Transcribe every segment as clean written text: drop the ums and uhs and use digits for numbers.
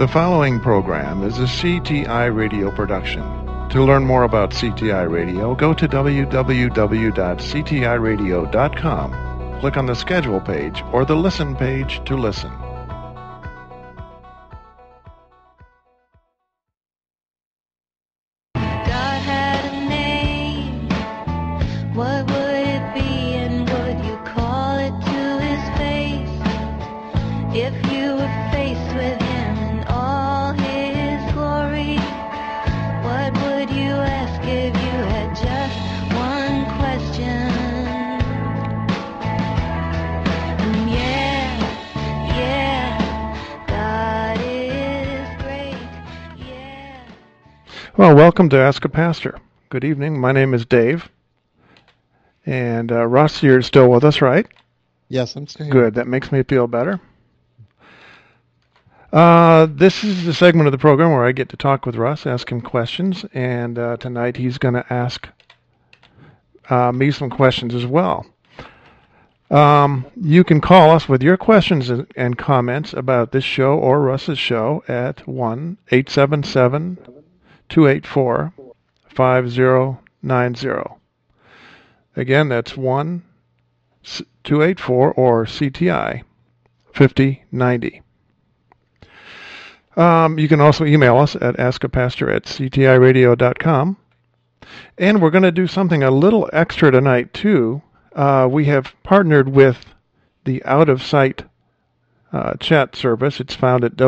The following program is a CTI Radio production. To learn more about CTI Radio, go to www.ctiradio.com. Click on the schedule page or the listen page to listen. God had a name. What would it be, and would you call it to his face? If you were faced with him in all his glory, what would you ask if you had just one question? And yeah, God is great, yeah. Well, welcome to Ask a Pastor. Good evening. My name is Dave. And Russ, you're still with us, right? Yes, I'm still here. Good. That makes me feel better. This is the segment of the program where I get to talk with Russ, ask him questions, and tonight he's going to ask me some questions as well. You can call us with your questions and comments about this show or Russ's show at 1-877-284-5090. Again, that's 1-284 or CTI 5090. You can also email us at askapastor@ctiradio.com. And we're going to do something a little extra tonight, too. We have partnered with the Out of Sight chat service. It's found at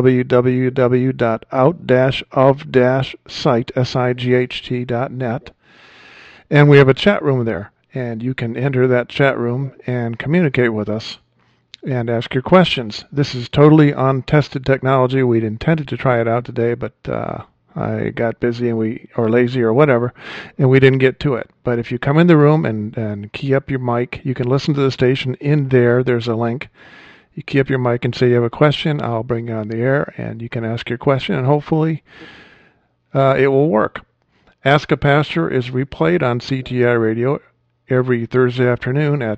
www.out-of-sight.net. And we have a chat room there. And you can enter that chat room and communicate with us and ask your questions. This is totally untested technology. We'd intended to try it out today, but I got busy or lazy or whatever, and we didn't get to it. But if you come in the room and key up your mic, you can listen to the station in there. There's a link. You key up your mic and say you have a question. I'll bring you on the air, and you can ask your question, and hopefully it will work. Ask a Pastor is replayed on CTI Radio every Thursday afternoon at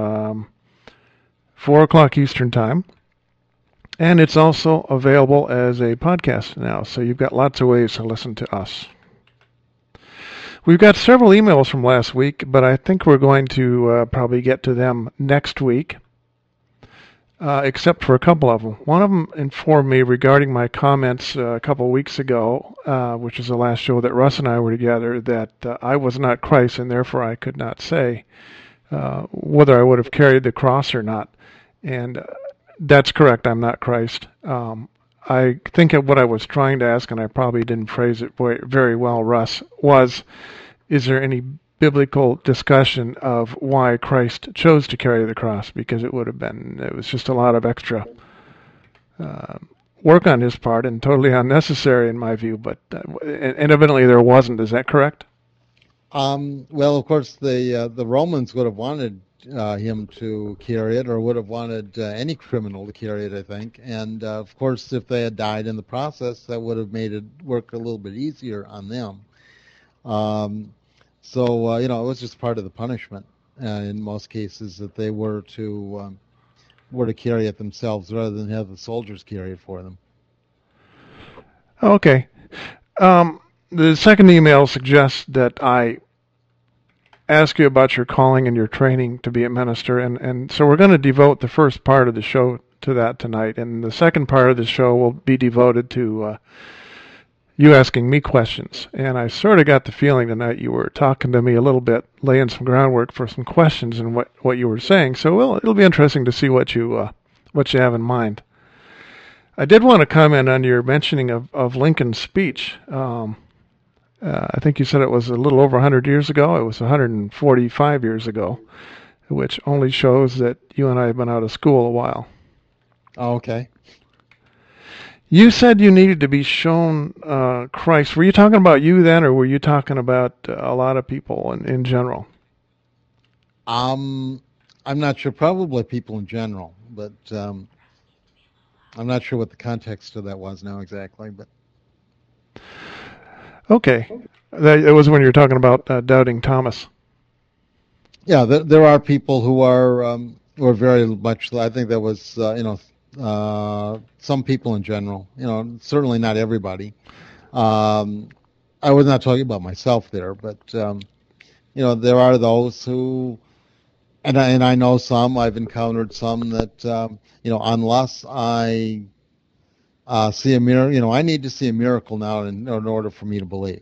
4 o'clock Eastern Time. And it's also available as a podcast now, so you've got lots of ways to listen to us. We've got several emails from last week, but I think we're going to probably get to them next week, except for a couple of them. One of them informed me regarding my comments a couple of weeks ago, which is the last show that Russ and I were together, that I was not Christ, and therefore I could not say whether I would have carried the cross or not. And that's correct. I'm not Christ. I think what I was trying to ask, and I probably didn't phrase it very well, Russ, was, is there any biblical discussion of why Christ chose to carry the cross? Because it was just a lot of extra work on his part and totally unnecessary in my view, but and evidently there wasn't. Is that correct? Well, of course, the Romans would have wanted him to carry it, or would have wanted any criminal to carry it, I think. And, of course, if they had died in the process, that would have made it work a little bit easier on them. So, it was just part of the punishment in most cases that they were to carry it themselves rather than have the soldiers carry it for them. Okay. The second email suggests that I ask you about your calling and your training to be a minister, and so we're going to devote the first part of the show to that tonight, and the second part of the show will be devoted to you asking me questions. And I sort of got the feeling tonight you were talking to me a little bit, laying some groundwork for some questions and what you were saying. So it'll be interesting to see what you have in mind. I did want to comment on your mentioning of Lincoln's speech. I think you said it was a little over 100 years ago. It was 145 years ago, which only shows that you and I have been out of school a while. Oh, okay. You said you needed to be shown Christ. Were you talking about you then, or were you talking about a lot of people in general? I'm not sure. Probably people in general, but I'm not sure what the context of that was now exactly. But okay, it was when you were talking about doubting Thomas. Yeah, there are people who are very much. I think that was some people in general. Certainly not everybody. Um, I was not talking about myself there, but there are those who, and I know some. I've encountered some that unless I see a miracle, I need to see a miracle now in order for me to believe.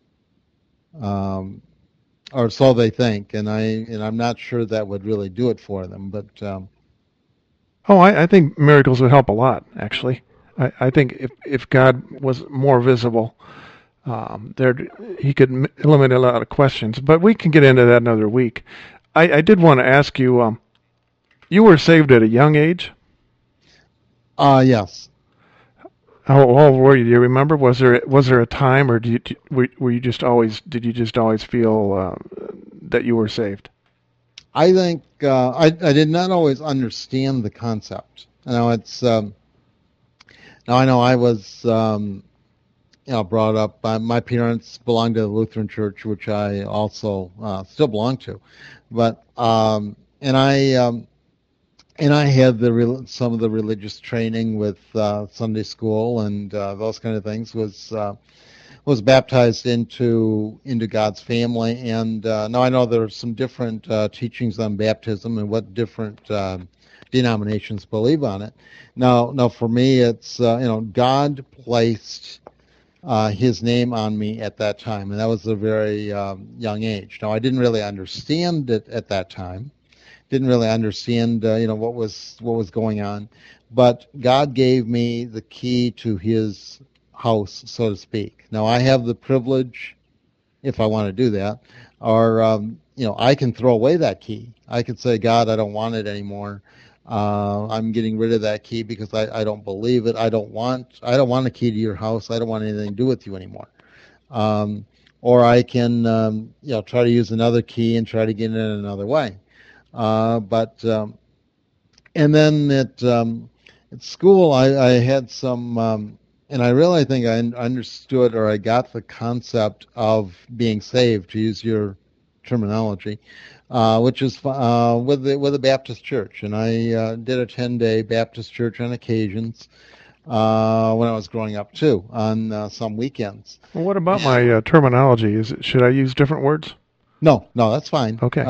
Or so they think, and I'm not sure that would really do it for them. But Oh, I think miracles would help a lot, actually. I think if God was more visible, there he could eliminate a lot of questions. But we can get into that another week. I did want to ask you, you were saved at a young age? Yes. How old were you? Do you remember? Was there a time, or were you just always did you just always feel that you were saved? I think I did not always understand the concept. Now I know I was brought up. My parents belonged to the Lutheran Church, which I also still belong to, but and I had some of the religious training with Sunday school and those kind of things. Was baptized into God's family, and now I know there are some different teachings on baptism and what different denominations believe on it. Now for me, it's God placed His name on me at that time, and that was a very young age. Now I didn't really understand it at that time. Didn't really understand what was going on, but God gave me the key to His house, so to speak. Now I have the privilege, if I want to do that, or I can throw away that key. I can say, God, I don't want it anymore. I'm getting rid of that key because I don't believe it. I don't want a key to your house. I don't want anything to do with you anymore. Or I can try to use another key and try to get in another way. And then at school, I had some, and I really think I understood or I got the concept of being saved, to use your terminology, which is with the Baptist church. And I did attend a Baptist church on occasions when I was growing up too, on some weekends. Well, what about my terminology? Should I use different words? No, that's fine. Okay.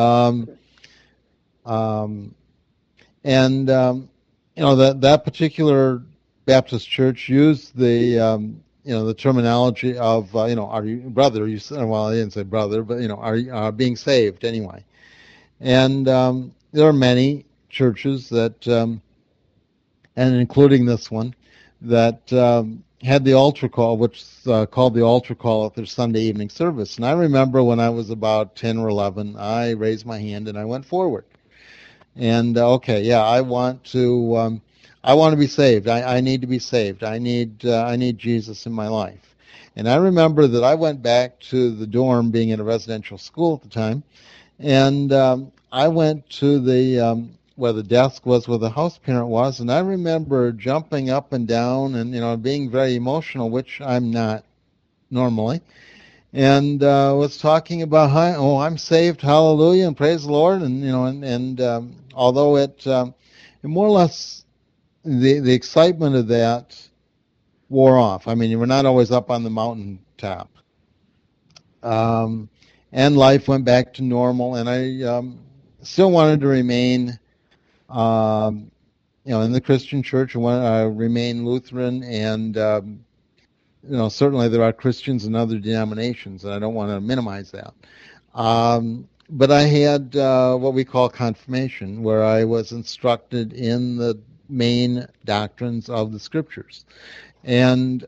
And that particular Baptist church used the terminology of are you brother? You said, well, I didn't say brother, but are you being saved anyway? And there are many churches that, and including this one, that had the altar call, which called the altar call at their Sunday evening service. And I remember when I was about 10 or 11, I raised my hand and I went forward. And I want to be saved. I need to be saved. I need Jesus in my life. And I remember that I went back to the dorm, being in a residential school at the time, and I went to the where the desk was, where the house parent was, and I remember jumping up and down and being very emotional, which I'm not normally. And was talking about how, I'm saved, hallelujah, and praise the Lord, and although it more or less the excitement of that wore off. I mean, you were not always up on the mountaintop, and life went back to normal, and I still wanted to remain, in the Christian church. I wanted to remain Lutheran, and certainly there are Christians in other denominations, and I don't want to minimize that. But I had what we call confirmation, where I was instructed in the main doctrines of the Scriptures. And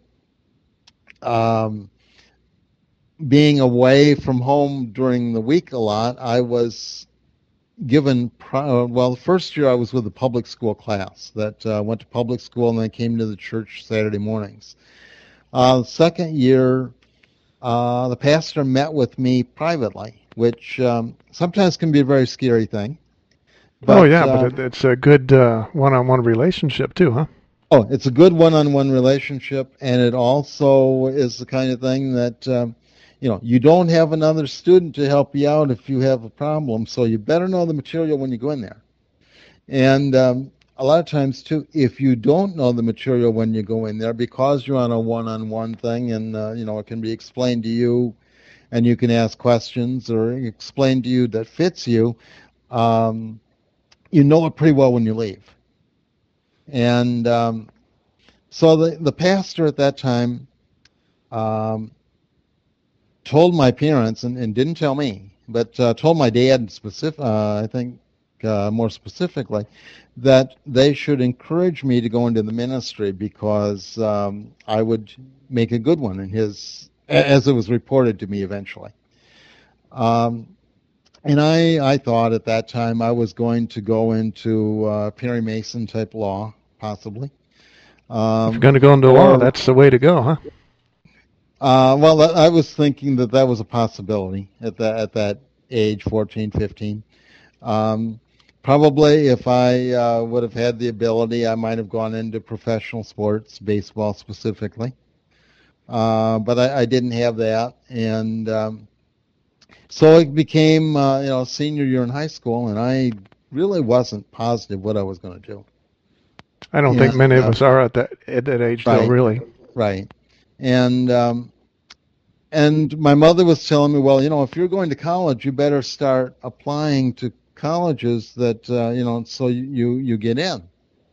being away from home during the week a lot, I was given, the first year I was with a public school class that went to public school and then came to the church Saturday mornings. The second year, the pastor met with me privately, which sometimes can be a very scary thing. But it's a good one-on-one relationship too, huh? Oh, it's a good one-on-one relationship, and it also is the kind of thing that, you don't have another student to help you out if you have a problem, so you better know the material when you go in there. And a lot of times too, if you don't know the material when you go in there, because you're on a one-on-one thing, and it can be explained to you, and you can ask questions or explained to you that fits you, um, you know it pretty well when you leave. And so the pastor at that time um, told my parents, and didn't tell me, but told my dad I think more specifically, that they should encourage me to go into the ministry because I would make a good one as it was reported to me eventually. And I thought at that time I was going to go into Perry Mason type law, possibly. If you're going to go into law, that's the way to go, huh? Well, I was thinking that was a possibility at that age, 14, 15. Probably if I would have had the ability, I might have gone into professional sports, baseball specifically. But I didn't have that, and so it became senior year in high school, and I really wasn't positive what I was going to do. I don't think many of us are at that age, right, though, really. Right. And my mother was telling me, well, if you're going to college, you better start applying to colleges that, so you get in.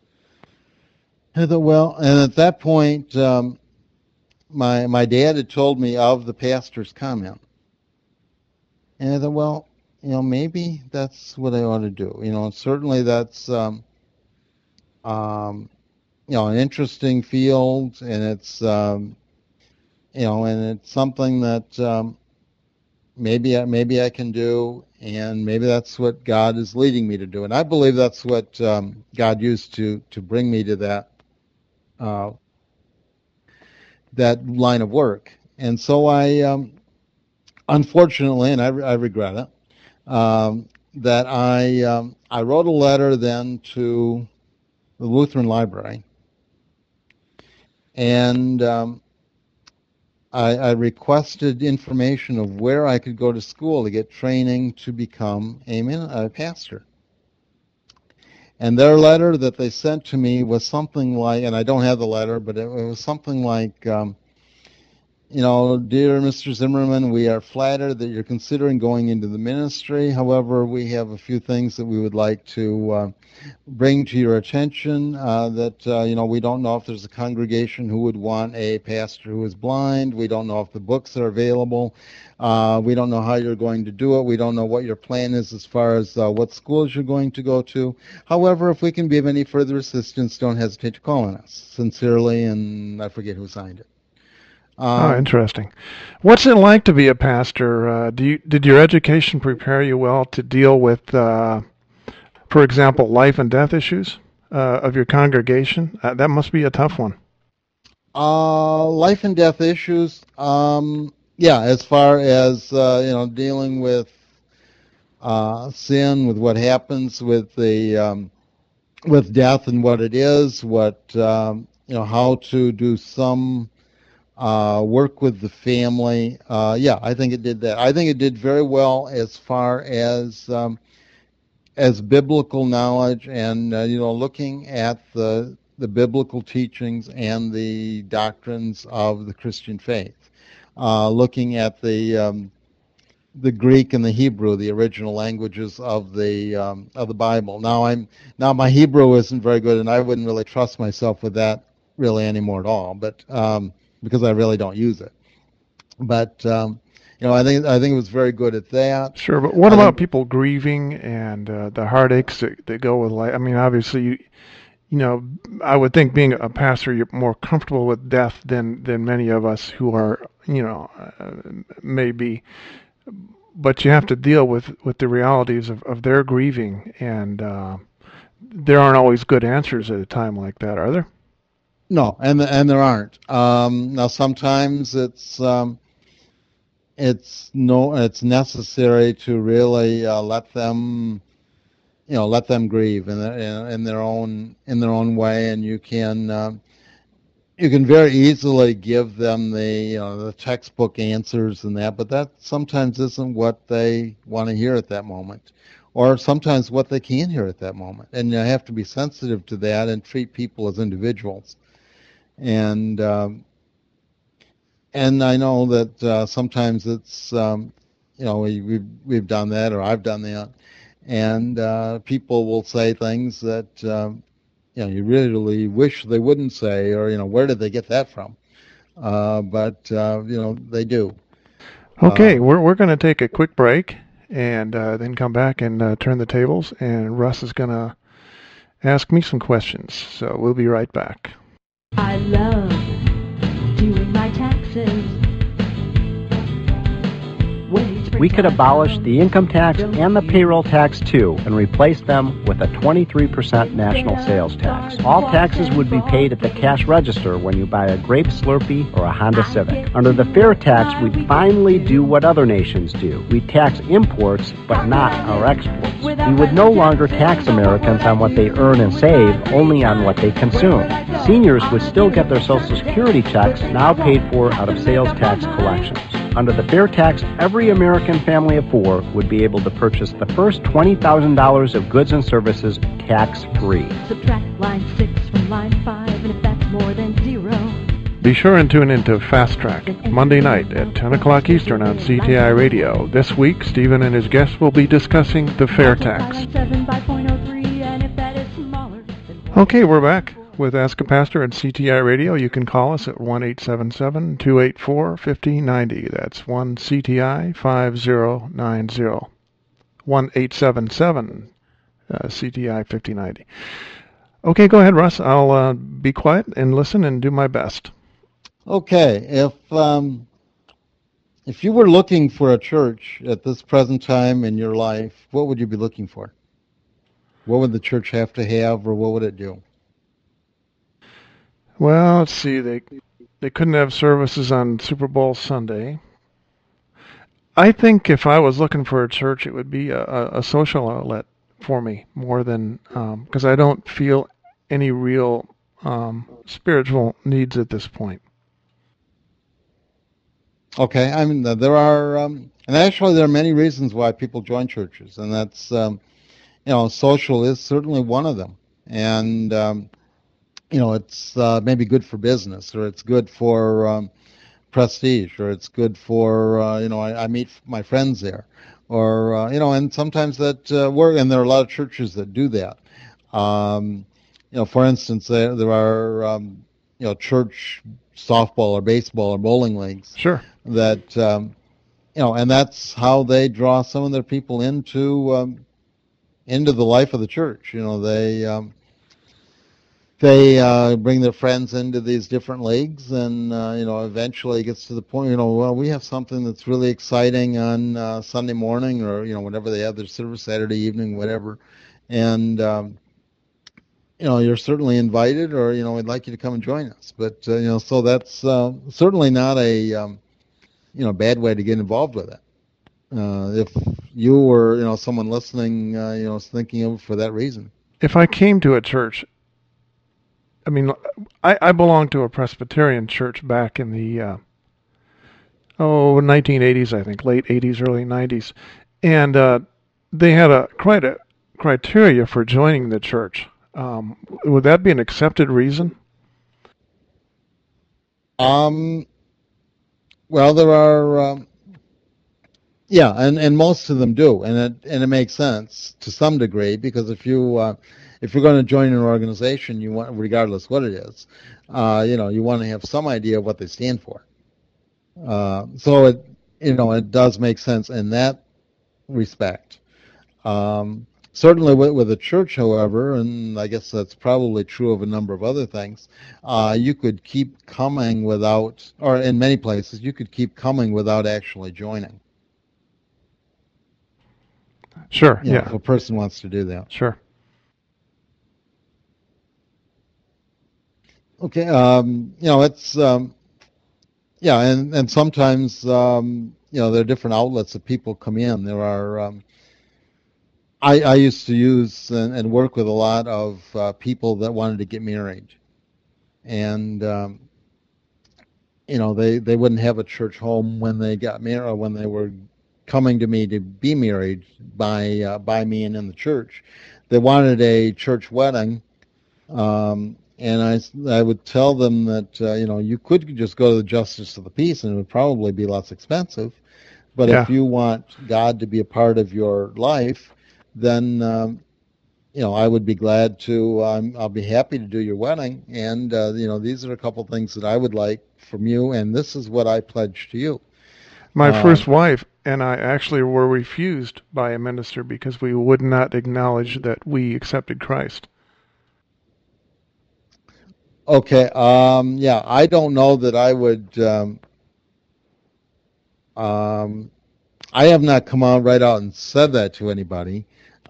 I thought, well, and at that point, my dad had told me of the pastor's comment. And I thought, well, maybe that's what I ought to do. And certainly that's, an interesting field, and it's, and it's something that maybe I can do, and maybe that's what God is leading me to do. And I believe that's what God used to bring me to that line of work. And so I, unfortunately, and I regret it, that I wrote a letter then to the Lutheran Library, and I requested information of where I could go to school to get training to become a pastor. And their letter that they sent to me was something like, and I don't have the letter, but it was something like, dear Mr. Zimmerman, we are flattered that you're considering going into the ministry. However, we have a few things that we would like to bring to your attention, that, we don't know if there's a congregation who would want a pastor who is blind. We don't know if the books are available. We don't know how you're going to do it. We don't know what your plan is as far as what schools you're going to go to. However, if we can be of any further assistance, don't hesitate to call on us. Sincerely, and I forget who signed it. Interesting. What's it like to be a pastor? Did your education prepare you well to deal with, for example, life and death issues of your congregation? That must be a tough one. Life and death issues, yeah. As far as dealing with sin, with what happens with the with death and what it is, how to do some. Work with the family. Yeah, I think it did that. I think it did very well as far as biblical knowledge and looking at the biblical teachings and the doctrines of the Christian faith. Looking at the Greek and the Hebrew, the original languages of the Bible. Now my Hebrew isn't very good, and I wouldn't really trust myself with that really anymore at all. But because I really don't use it. But I think it was very good at that. Sure, but what about people grieving and the heartaches that go with life? I mean, obviously, I would think being a pastor, you're more comfortable with death than many of us who are, maybe. But you have to deal with the realities of their grieving, and there aren't always good answers at a time like that, are there? No, and there aren't. Now sometimes it's necessary to really let them grieve in their own way, and you can very easily give them the textbook answers and that, but that sometimes isn't what they want to hear at that moment. or sometimes what they can hear at that moment. And you have to be sensitive to that and treat people as individuals. And I know that sometimes it's we've done that, or I've done that, and people will say things that you really wish they wouldn't say, or where did they get that from? But they do. Okay, we're going to take a quick break and then come back and turn the tables, and Russ is going to ask me some questions. So we'll be right back. I love doing my taxes. We could abolish the income tax and the payroll tax too and replace them with a 23% national sales tax. All taxes would be paid at the cash register when you buy a grape Slurpee or a Honda Civic. Under the fair tax, we'd finally do what other nations do. We tax imports, but not our exports. We would no longer tax Americans on what they earn and save, only on what they consume. Seniors would still get their Social Security checks, now paid for out of sales tax collections. Under the fair tax, every American family of four would be able to purchase the first $20,000 of goods and services tax-free. Subtract line 6 from line 5, and if that's more than 0. Be sure and tune into Fast Track, Monday night at 10 o'clock Eastern on CTI Radio. This week, Stephen and his guests will be discussing the fair tax. Okay, we're back with Ask a Pastor at CTI Radio. You can call us at 1-877-284-5090. That's 1-CTI-5090. 1-877-CTI-5090. Okay, go ahead, Russ. I'll be quiet and listen and do my best. Okay, if you were looking for a church at this present time in your life, what would you be looking for? What would the church have to have, or what would it do? Well, let's see. They couldn't have services on Super Bowl Sunday. I think if I was looking for a church, it would be a social outlet for me more than because I don't feel any real spiritual needs at this point. Okay, I mean there are, and actually there are many reasons why people join churches, and that's social is certainly one of them, and it's maybe good for business, or it's good for prestige, or it's good for I meet my friends there, or and sometimes that work, and there are a lot of churches that do that. For instance, there are church softball or baseball or bowling leagues. Sure. That and that's how they draw some of their people into the life of the church. They bring their friends into these different leagues, and eventually it gets to the point, well, we have something that's really exciting on Sunday morning, or whenever they have their service, Saturday evening, whatever, and you're certainly invited, or we'd like you to come and join us. But so that's certainly not a bad way to get involved with it. If you or someone listening, is thinking of it for that reason. If I came to a church, I mean, I belonged to a Presbyterian church back in the 1980s, I think, late 80s, early 90s, and they had quite a criteria for joining the church. Would that be an accepted reason? Well, there are, and most of them do, and it makes sense to some degree, because if you're going to join an organization, you want, regardless what it is, you want to have some idea of what they stand for. So it does make sense in that respect. Certainly with a church, however, and I guess that's probably true of a number of other things, you could keep coming without, or in many places, you could keep coming without actually joining. Sure, yeah. If a person wants to do that. Sure. Okay, it's, and sometimes, there are different outlets that people come in. There are, I used to use and work with a lot of people that wanted to get married, and they wouldn't have a church home when they got married, or when they were coming to me to be married by me and in the church. They wanted a church wedding, and I would tell them that you could just go to the Justice of the Peace and it would probably be less expensive. But Yeah. if you want God to be a part of your life, then I would be glad to. I'll be happy to do your wedding, and these are a couple things that I would like from you, and this is what I pledge to you. My first wife and I actually were refused by a minister because we would not acknowledge that we accepted Christ. Okay. Yeah, I don't know that I would. I have not come out right out and said that to anybody.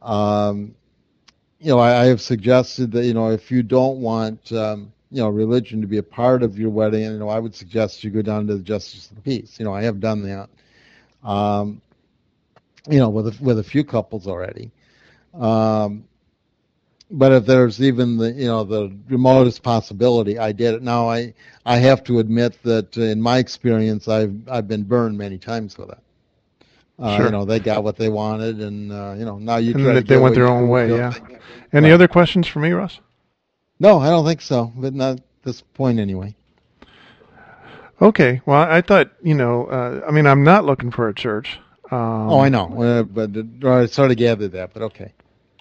I have suggested that if you don't want religion to be a part of your wedding, I would suggest you go down to the Justice of the Peace. I have done that. With a few couples already. But if there's even the remotest possibility, I did it. Now I have to admit that in my experience, I've been burned many times with it. Sure. They got what they wanted, and now you And try to that they get went what their you own way, yeah. think. Any Right. other questions for me, Russ? No, I don't think so, but not at this point anyway. Okay. Well, I thought, I'm not looking for a church. I know, but I sort of gathered that, but okay.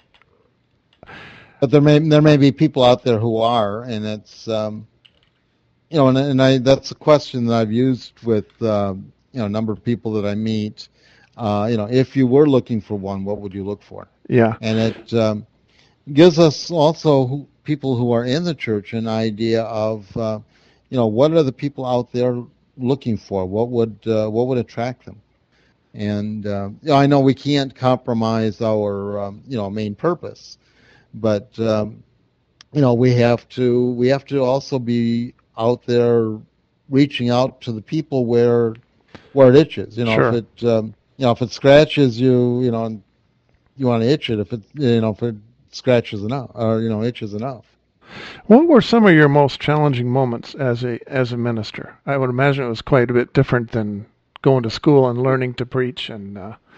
But there may be people out there who are, and it's that's a question that I've used with a number of people that I meet. If you were looking for one, what would you look for? Yeah. And it gives us also people who are in the church an idea of what are the people out there looking for? What would attract them? And I know we can't compromise our main purpose, but we have to also be out there reaching out to the people where it itches. Sure. If it scratches you, and you want to itch it. If it scratches enough or itches enough. What were some of your most challenging moments as a minister? I would imagine it was quite a bit different than going to school and learning to preach and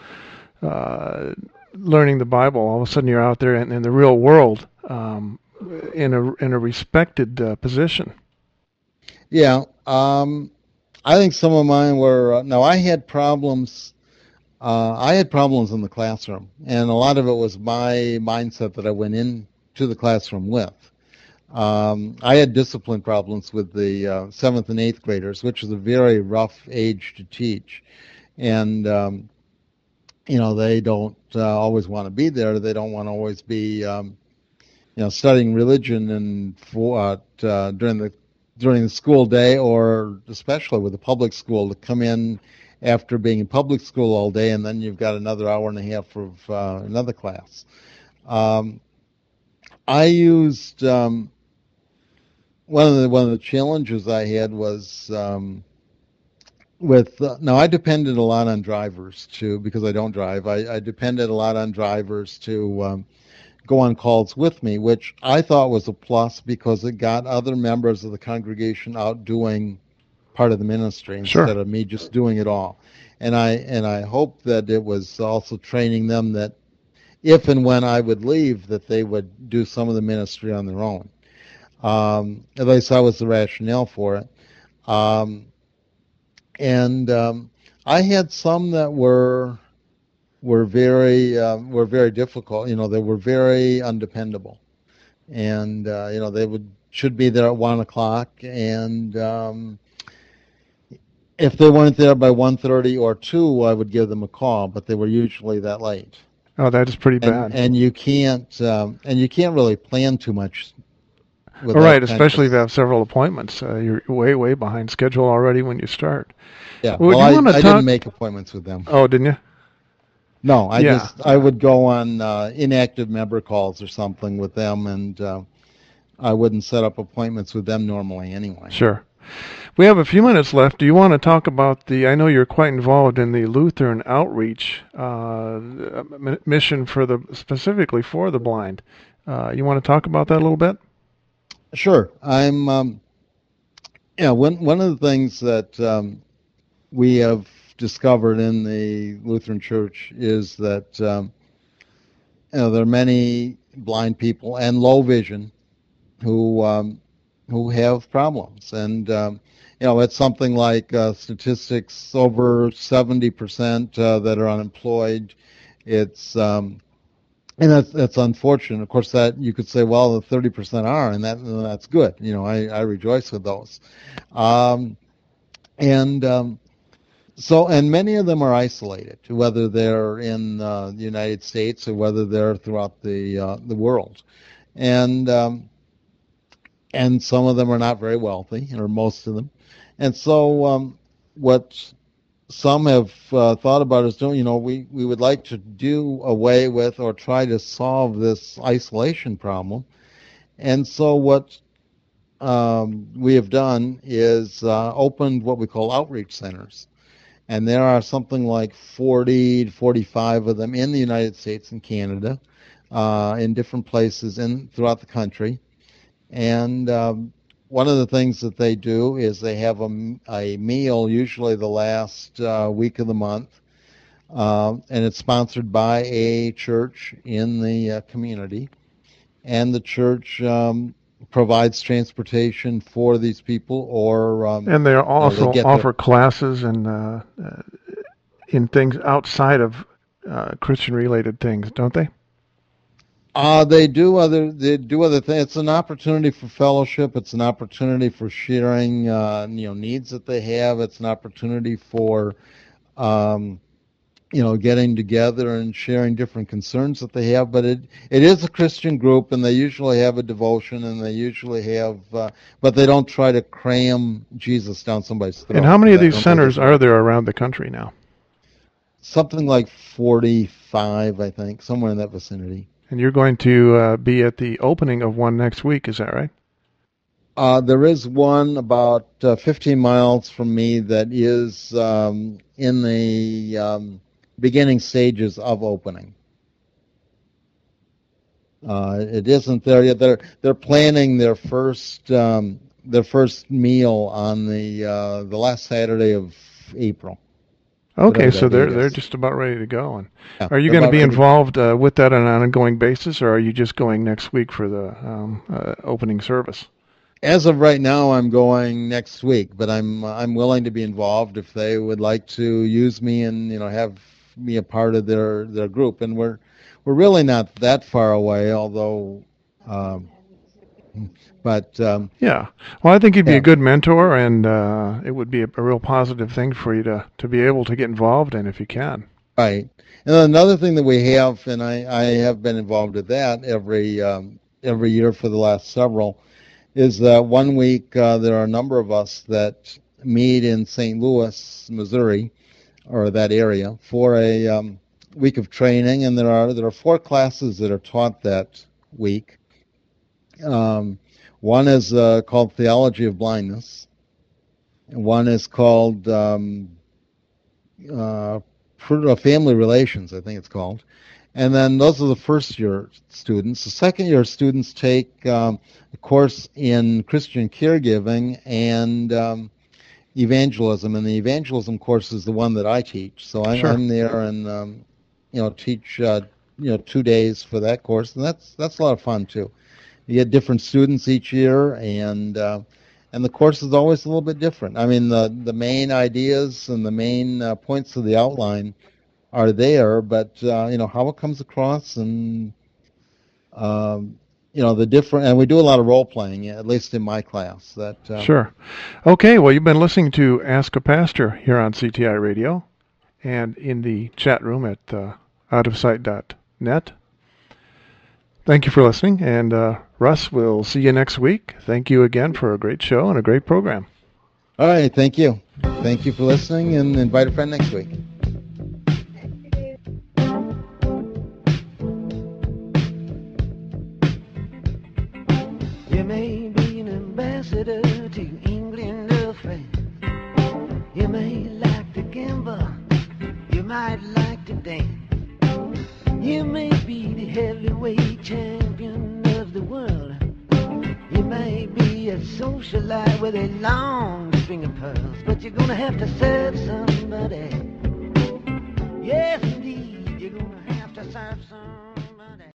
learning the Bible. All of a sudden, you're out there in the real world, in a respected position. Yeah, I think some of mine were. Now, I had problems. I had problems in the classroom, and a lot of it was my mindset that I went into the classroom with. I had discipline problems with the 7th and 8th graders, which is a very rough age to teach. And, they don't always want to be there. They don't want to always be, studying religion and during the school day, or especially with the public school, to come in after being in public school all day, and then you've got another hour and a half of another class. I used one of the challenges I had was now I depended a lot on drivers too, because I don't drive. I depended a lot on drivers to go on calls with me, which I thought was a plus because it got other members of the congregation out doing part of the ministry instead of me just doing it all. And I hope that it was also training them that if and when I would leave, that they would do some of the ministry on their own. At least that was the rationale for it. I had some that were very difficult. They were very undependable, and they should be there at 1:00, and if they weren't there by 1:30 or 2, I would give them a call, but they were usually that late. Oh, that is pretty bad. And you can't really plan too much. All right, especially if you have several appointments. You're way behind schedule already when you start. Yeah, I didn't make appointments with them. Oh, didn't you? No, I would go on inactive member calls or something with them, and I wouldn't set up appointments with them normally anyway. Sure. We have a few minutes left. Do you want to talk about I know you're quite involved in the Lutheran outreach mission specifically for the blind. You want to talk about that a little bit? Sure. I'm, one of the things that we have discovered in the Lutheran Church is that there are many blind people and low vision who have problems, and it's something like statistics over 70% that are unemployed. It's and that's unfortunate. Of course, that you could say, well, the 30% are, and that's good. I rejoice with those. So many of them are isolated, whether they're in the United States or whether they're throughout the world, and some of them are not very wealthy, or most of them. And so what some have thought about is, we would like to do away with or try to solve this isolation problem. And so what we have done is opened what we call outreach centers. And there are something like 40 to 45 of them in the United States and Canada, in different places throughout the country. And one of the things that they do is they have a meal, usually the last week of the month, and it's sponsored by a church in the community. And the church provides transportation for these people, and they also offer classes and in things outside of Christian-related things, don't they? They do other things. It's an opportunity for fellowship. It's an opportunity for sharing, needs that they have. It's an opportunity for, getting together and sharing different concerns that they have. But it is a Christian group, and they usually have a devotion, and they usually have, but they don't try to cram Jesus down somebody's throat. And how many of these centers are there around the country now? Something like 45, I think, somewhere in that vicinity. And you're going to be at the opening of one next week, is that right? There is one about 15 miles from me that is in the beginning stages of opening. It isn't there yet. They're planning their first meal on the last Saturday of April. Okay, so they're just about ready to go. And are you going to be involved with that on an ongoing basis, or are you just going next week for the opening service? As of right now, I'm going next week, but I'm willing to be involved if they would like to use me and have me a part of their group. And we're really not that far away, although. Yeah. Well, I think you'd be a good mentor, and it would be a real positive thing for you to be able to get involved in if you can. Right. And another thing that we have, and I have been involved with that every year for the last several, is that one week there are a number of us that meet in St. Louis, Missouri, or that area, for a week of training, and there are 4 classes that are taught that week. One is called Theology of Blindness, and one is called Family Relations, I think it's called. And then those are the first-year students. The second-year students take a course in Christian caregiving and evangelism, and the evangelism course is the one that I teach. So I'm there and teach 2 days for that course, and that's a lot of fun too. You get different students each year, and the course is always a little bit different. I mean, the main ideas and the main points of the outline are there, but how it comes across and the different, and we do a lot of role playing, at least in my class. Sure. Okay. Well, you've been listening to Ask a Pastor here on CTI Radio, and in the chat room at outofsight.net. Thank you for listening, and Russ, we'll see you next week. Thank you again for a great show and a great program. All right, thank you. Thank you for listening, and invite a friend next week. You may be an ambassador to England or France. You may like to gamble. You might like to dance. You may be the heavyweight champion of the world. You may be a socialite with a long string of pearls, but you're gonna have to serve somebody. Yes, indeed, you're gonna have to serve somebody.